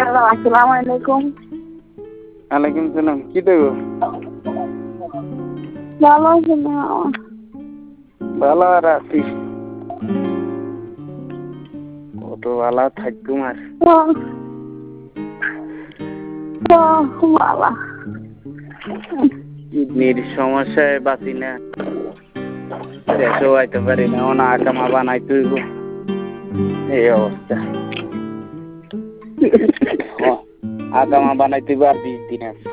আসসালামু আলাইকুম। ওয়ালাইকুম সালাম। কি দেবো? ভালো আছেন না? ভালো আর আছি। কত ভালো থাকবো আর ভালো। কিডনির সমস্যায় বাঁচি না, দেশেও আইতে পারি না, না আকামা বানাইতে হইব, এই অবস্থা। আকামা বানাইতে হইব আর 20 দিন আছে।